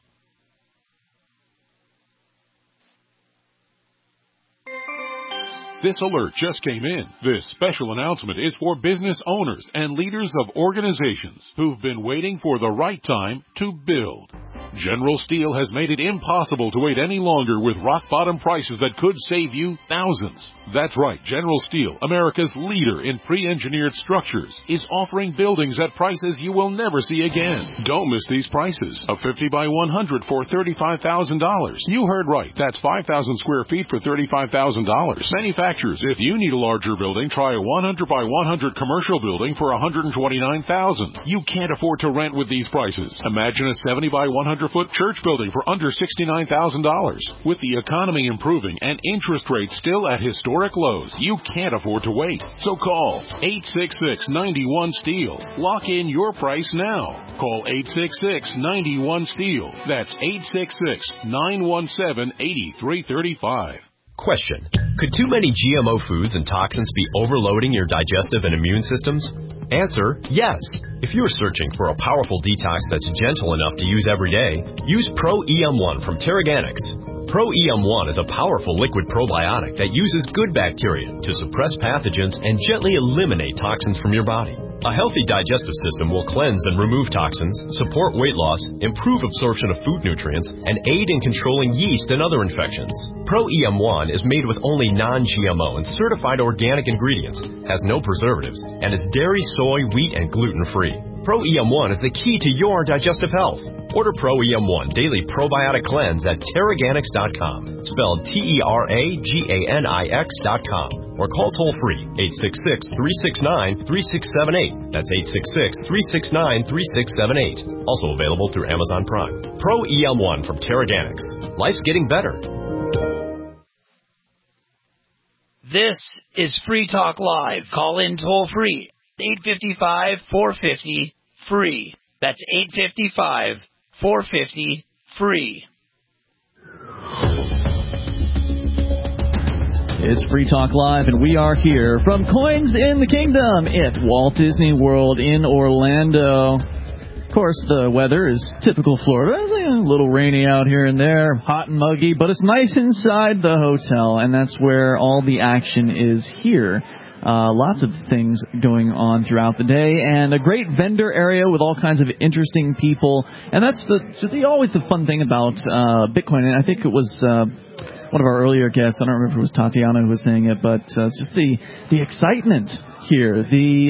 This alert just came in. This special announcement is for business owners and leaders of organizations who've been waiting for the right time to build. General Steel has made it impossible to wait any longer with rock-bottom prices that could save you thousands. That's right, General Steel, America's leader in pre-engineered structures, is offering buildings at prices you will never see again. Don't miss these prices. A 50 by 100 for $35,000. You heard right. That's 5,000 square feet for $35,000. Manufacturers, if you need a larger building, try a 100 by 100 commercial building for $129,000. You can't afford to rent with these prices. Imagine a 70 by 100-foot church building for under $69,000. With the economy improving and interest rates still at historic lows, you can't afford to wait. So call 866-91-STEEL. Lock in your price now. Call 866-91-STEEL. That's 866-917-8335. Question: could too many GMO foods and toxins be overloading your digestive and immune systems? Answer: yes. If you're searching for a powerful detox that's gentle enough to use every day, use Pro EM1 from Terraganics. Pro EM1 is a powerful liquid probiotic that uses good bacteria to suppress pathogens and gently eliminate toxins from your body. A healthy digestive system will cleanse and remove toxins, support weight loss, improve absorption of food nutrients, and aid in controlling yeast and other infections. Pro EM1 is made with only non-GMO and certified organic ingredients, has no preservatives, and is dairy, soy, wheat, and gluten-free. Pro EM1 is the key to your digestive health. Order Pro EM1 Daily Probiotic Cleanse at Terraganics.com, spelled Terraganix.com, or call toll-free 866-369-3678. That's 866-369-3678. Also available through Amazon Prime. Pro EM1 from Terraganics. Life's getting better. This is Free Talk Live. Call in toll-free. 855-450-FREE. That's 855-450-FREE. It's Free Talk Live, and we are here from Coins in the Kingdom at Walt Disney World in Orlando. Of course, the weather is typical Florida. It's a little rainy out here and there, hot and muggy, but it's nice inside the hotel, and that's where all the action is here. Lots of things going on throughout the day, and a great vendor area with all kinds of interesting people. And that's always the fun thing about Bitcoin. And I think it was one of our earlier guests, I don't remember if it was Tatiana who was saying it, but just the excitement here,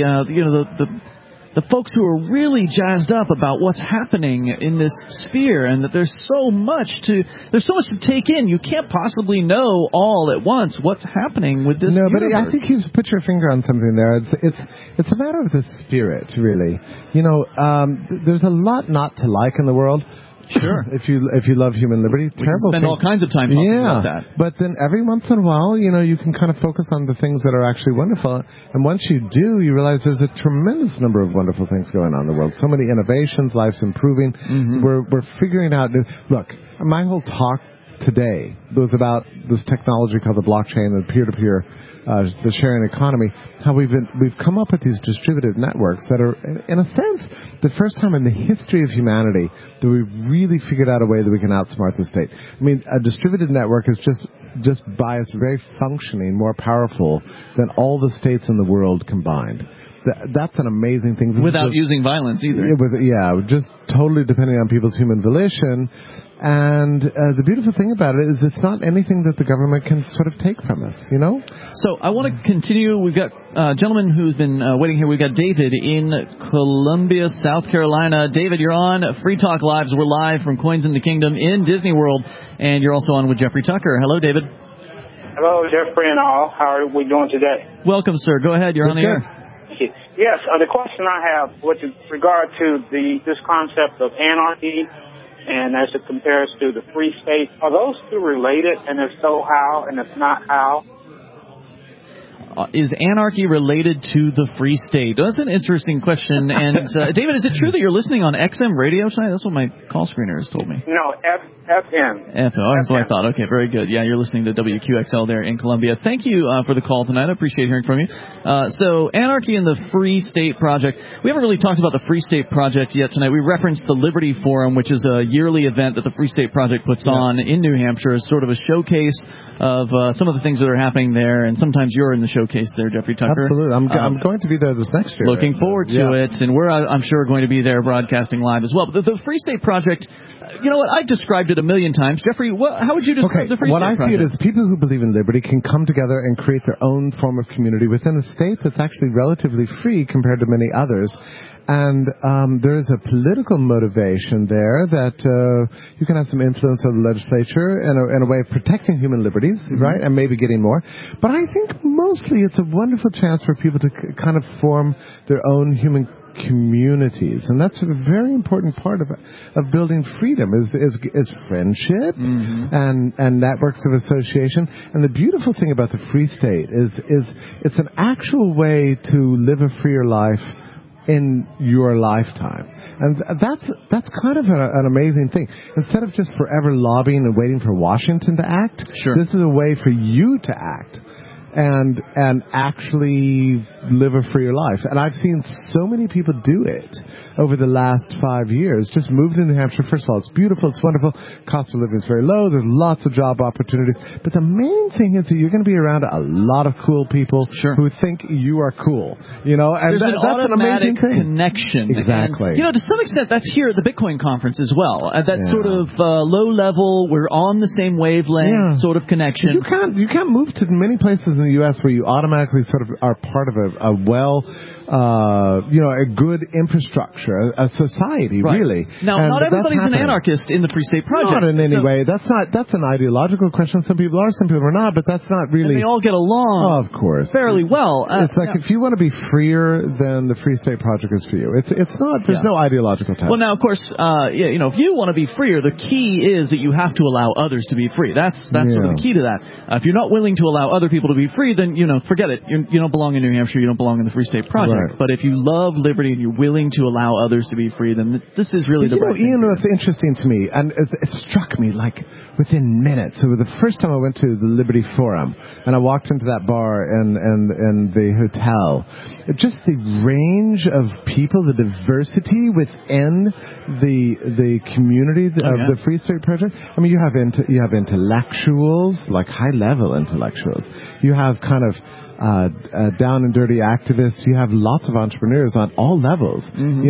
the folks who are really jazzed up about what's happening in this sphere, and that there's so much to take in. You can't possibly know all at once what's happening with this universe. But I think you've put your finger on something there. It's a matter of the spirit, really. There's a lot not to like in the world. Sure. If you love human liberty, terrible. Spend all kinds of time talking about that. But then every once in a while, you can kind of focus on the things that are actually wonderful. And once you do, you realize there's a tremendous number of wonderful things going on in the world. So many innovations, life's improving. Mm-hmm. We're figuring out. Look, my whole talk today was about this technology called the blockchain and peer-to-peer, the sharing economy, how we've come up with these distributed networks that are, in a sense, the first time in the history of humanity that we've really figured out a way that we can outsmart the state. I mean, a distributed network is just by its very functioning more powerful than all the states in the world combined. That's an amazing thing. Without using violence either. Just totally depending on people's human volition. And the beautiful thing about it is it's not anything that the government can sort of take from us, So I want to continue. We've got a gentleman who's been waiting here. We've got David in Columbia, South Carolina. David, you're on Free Talk Live. We're live from Coins in the Kingdom in Disney World. And you're also on with Jeffrey Tucker. Hello, David. Hello, Jeffrey and all. How are we doing today? Welcome, sir. Go ahead. You're on the air. Yes, the question I have with regard to this concept of anarchy and as it compares to the free state, are those two related? And if so, how? And if not, how? is anarchy related to the Free State? That's an interesting question. And David, is it true that you're listening on XM radio tonight? That's what my call screener has told me. No, FM. Oh, that's what I thought. Okay, very good. Yeah, you're listening to WQXL there in Columbia. Thank you for the call tonight. I appreciate hearing from you. So, anarchy and the Free State Project. We haven't really talked about the Free State Project yet tonight. We referenced the Liberty Forum, which is a yearly event that the Free State Project puts on in New Hampshire as sort of a showcase of some of the things that are happening there. And sometimes you're in the showcase there, Jeffrey Tucker. Absolutely. I'm going to be there this next year. Looking forward to it. And we're, I'm sure, going to be there broadcasting live as well. But the Free State Project, you know what? I've described it a million times. Jeffrey, how would you describe the Free State Project? What I see it as people who believe in liberty can come together and create their own form of community within a state that's actually relatively free compared to many others. And there is a political motivation there that you can have some influence on the legislature in a way of protecting human liberties, right, and maybe getting more. But I think mostly it's a wonderful chance for people to kind of form their own human communities, and that's a very important part of building freedom is friendship and networks of association. And the beautiful thing about the Free State is it's an actual way to live a freer life in your lifetime. And that's kind of an amazing thing. Instead of just forever lobbying and waiting for Washington to act, this is a way for you to act and actually live a freer life. And I've seen so many people do it over the last 5 years. Just moved to New Hampshire. First of all, it's beautiful, it's wonderful. Cost of living is very low. There's lots of job opportunities. But the main thing is that you're going to be around a lot of cool people who think you are cool. You know, and there's that's an amazing thing. Connection. Exactly. And, you know, to some extent, that's here at the Bitcoin conference as well. That sort of low level, we're on the same wavelength sort of connection. You can't move to many places in the U.S. where you automatically sort of are part of a good infrastructure, a society, really. Now, not everybody's an anarchist in the Free State Project. Not in any way. That's an ideological question. Some people are, some people are not, but that's not really... And they all get along of course. fairly well. It's like if you want to be freer, then the Free State Project is for you. It's not, there's no ideological test. Well, now, of course, if you want to be freer, the key is that you have to allow others to be free. That's sort of the key to that. If you're not willing to allow other people to be free, then, forget it. You don't belong in New Hampshire. You don't belong in the Free State Project. Right. But if you love liberty and you're willing to allow others to be free, then this is really the right thing. Ian, what's interesting to me, and it struck me like within minutes. So the first time I went to the Liberty Forum, and I walked into that bar and the hotel, just the range of people, the diversity within the community of the Free State Project. I mean, you have intellectuals, like high-level intellectuals. You have kind of down and dirty activists. You have lots of entrepreneurs on all levels.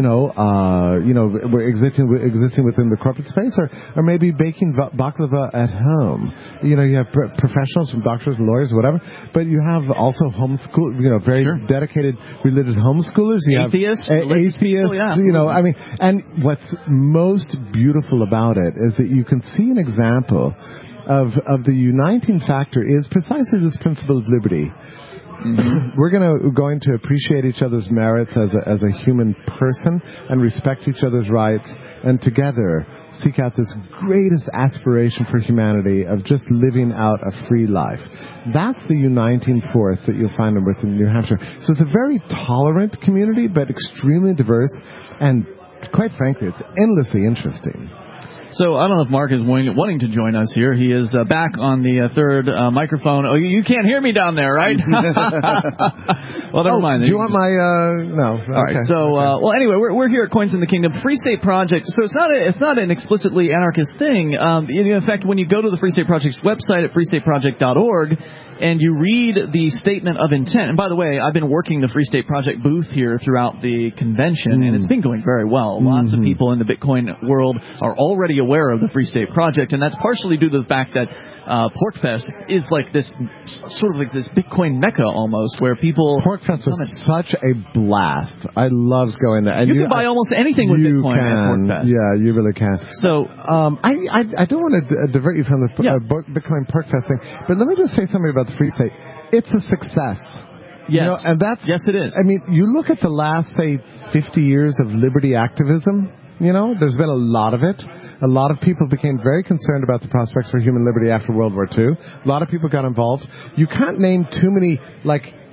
We're existing within the corporate space, or maybe baking baklava at home. You have professionals from doctors and lawyers, whatever. But you have also homeschool. Very dedicated religious homeschoolers. You atheists, atheists. People, I mean, and what's most beautiful about it is that you can see an example of the uniting factor is precisely this principle of liberty. We're going to appreciate each other's merits as a human person and respect each other's rights, and together seek out this greatest aspiration for humanity of just living out a free life. That's the uniting force that you'll find within New Hampshire. So it's a very tolerant community, but extremely diverse, and quite frankly, it's endlessly interesting. So I don't know if Mark is wanting to join us here. He is back on the third microphone. Oh, you can't hear me down there, right? Well, never mind. Do you want my... no. All right. So, well, anyway, we're here at Coins in the Kingdom. Free State Project. So it's not an explicitly anarchist thing. In fact, when you go to the Free State Project's website at freestateproject.org, and you read the statement of intent. And by the way, I've been working the Free State Project booth here throughout the convention, and it's been going very well. Lots of people in the Bitcoin world are already aware of the Free State Project, and that's partially due to the fact that PorcFest is like this sort of like this Bitcoin mecca almost, where people... PorcFest was such a blast. I loved going there. And you can buy almost anything with Bitcoin at PorcFest. Yeah, you really can. So I don't want to divert you from the Bitcoin PorcFest thing, but let me just say something about the Free State. It's a success. Yes. And yes, it is. I mean, you look at the last, say, 50 years of liberty activism, there's been a lot of it. A lot of people became very concerned about the prospects for human liberty after World War II. A lot of people got involved. You can't name too many,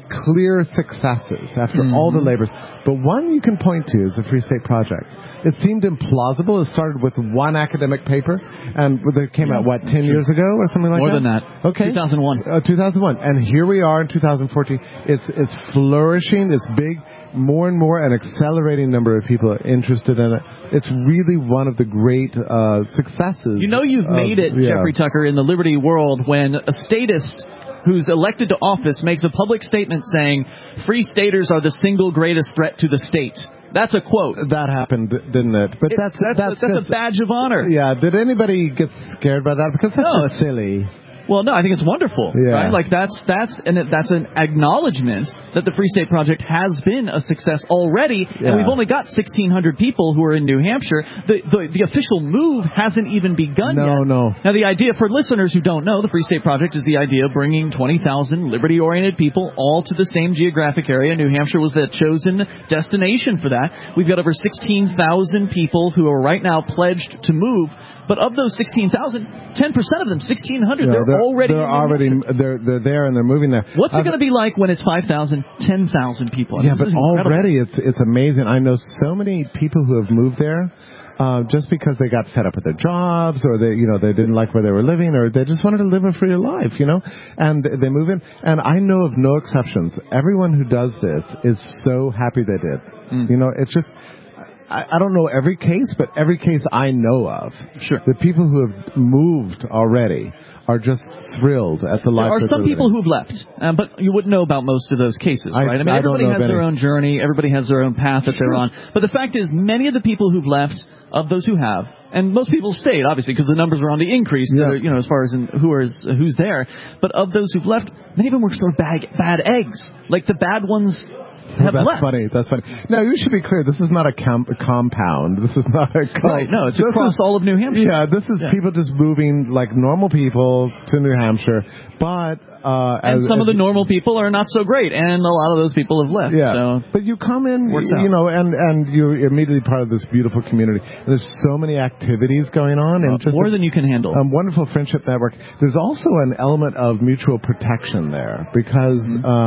clear successes after all the labors. But one you can point to is the Free State Project. It seemed implausible. It started with one academic paper, and it came out, 10 years ago or something like that? More than that. Okay. 2001. 2001. And here we are in 2014. It's flourishing. It's big. More and more, an accelerating number of people are interested in it. It's really one of the great successes. You know you've made it, Jeffrey Tucker, in the liberty world when a statist who's elected to office makes a public statement saying, Free Staters are the single greatest threat to the state. That's a quote. That happened, didn't it? But that's a badge of honor. Yeah. Did anybody get scared by that? Because that's just silly. Well, no, I think it's wonderful. Yeah. Right? Like that's an acknowledgement that the Free State Project has been a success already, and we've only got 1,600 people who are in New Hampshire. The official move hasn't even begun yet. No. Now, the idea for listeners who don't know, the Free State Project is the idea of bringing 20,000 liberty-oriented people all to the same geographic area. New Hampshire was the chosen destination for that. We've got over 16,000 people who are right now pledged to move. But of those 16,000, 10% of them, 1,600, they're already there and they're moving there. What's it going to be like when it's 5,000, 10,000 people? Yeah, but already it's amazing. I know so many people who have moved there just because they got fed up with their jobs, or they didn't like where they were living, or they just wanted to live a freer life, and they move in. And I know of no exceptions. Everyone who does this is so happy they did. It's just. I don't know every case, but every case I know of, the people who have moved already are just thrilled at the life. There are some people who've left, but you wouldn't know about most of those cases, right? I mean, everybody has their own journey, everybody has their own path that they're on. But the fact is, many of the people who've left, of those who have, and most people stayed, obviously, because the numbers are on the increase, as far as who's there. But of those who've left, many of them were sort of bad eggs, like the bad ones. That's funny. Now, you should be clear. This is not a compound. This is not a right. No, it's across all of New Hampshire. Yeah, this is people just moving like normal people to New Hampshire. But some of the normal people are not so great, and a lot of those people have left. Yeah, so but you come in, and you're immediately part of this beautiful community. There's so many activities going on, and just more than you can handle. A wonderful friendship network. There's also an element of mutual protection there because.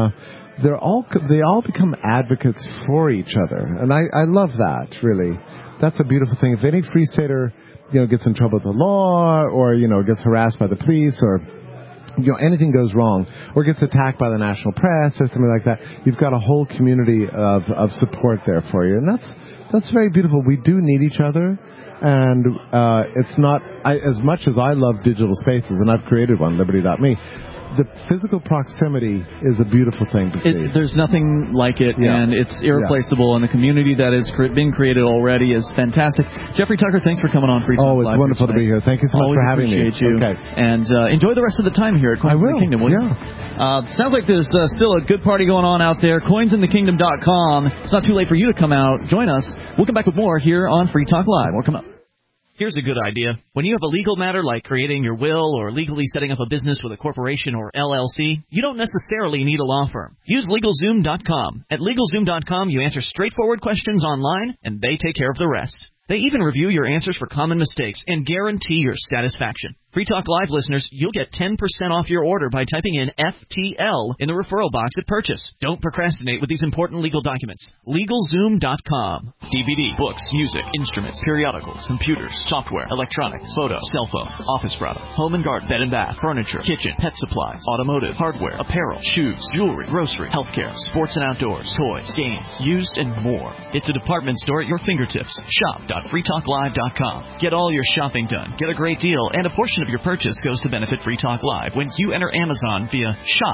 They all become advocates for each other, and I love that. Really, that's a beautiful thing. If any Free Stater, gets in trouble with the law, or gets harassed by the police, or anything goes wrong, or gets attacked by the national press or something like that, you've got a whole community of support there for you, and that's very beautiful. We do need each other. And it's not as much as I love digital spaces, and I've created one, Liberty.me. The physical proximity is a beautiful thing to see. There's nothing like it, and it's irreplaceable, and the community that has been created already is fantastic. Jeffrey Tucker, thanks for coming on Free Talk Live. It's wonderful to be here. Thank you so much for having me. Appreciate you. Okay. And enjoy the rest of the time here at Coins in the Kingdom, will you? Sounds like there's still a good party going on out there. CoinsInTheKingdom.com. It's not too late for you to come out. Join us. We'll come back with more here on Free Talk Live. We'll come up. Here's a good idea. When you have a legal matter like creating your will or legally setting up a business with a corporation or LLC, you don't necessarily need a law firm. Use LegalZoom.com. At LegalZoom.com, you answer straightforward questions online, and they take care of the rest. They even review your answers for common mistakes and guarantee your satisfaction. Free Talk Live listeners, you'll get 10% off your order by typing in FTL in the referral box at purchase. Don't procrastinate with these important legal documents. LegalZoom.com. DVD, books, music, instruments, periodicals, computers, software, electronics, photo, cell phone, office products, home and garden, bed and bath, furniture, kitchen, pet supplies, automotive, hardware, apparel, shoes, jewelry, grocery, healthcare, sports and outdoors, toys, games, used, and more. It's a department store at your fingertips. Shop.freetalklive.com. Get all your shopping done. Get a great deal, and a portion of your purchase goes to benefit Free Talk Live when you enter Amazon via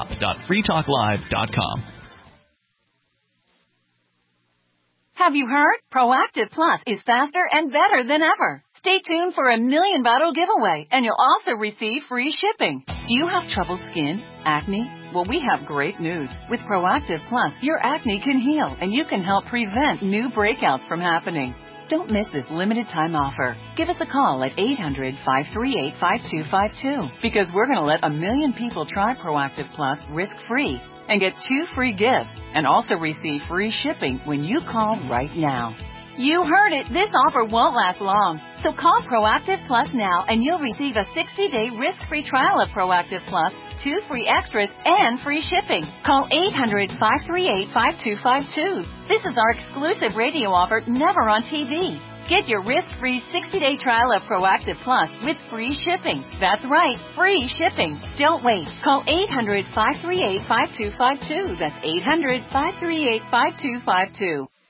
shop.freetalklive.com. Have you heard? Proactive Plus is faster and better than ever. Stay tuned for a $1 million bottle giveaway, and you'll also receive free shipping. Do you have troubled skin? Acne? Well, we have great news. With Proactive Plus, your acne can heal, and you can help prevent new breakouts from happening. Don't miss this limited time offer. Give us a call at 800-538-5252 because we're going to let 1 million people try Proactive Plus risk-free and get 2 free gifts and also receive free shipping when you call right now. You heard it. This offer won't last long. So call Proactive Plus now and you'll receive a 60-day risk-free trial of Proactive Plus, 2 free extras, and free shipping. Call 800-538-5252. This is our exclusive radio offer, never on TV. Get your risk-free 60-day trial of Proactive Plus with free shipping. That's right, free shipping. Don't wait. Call 800-538-5252. That's 800-538-5252.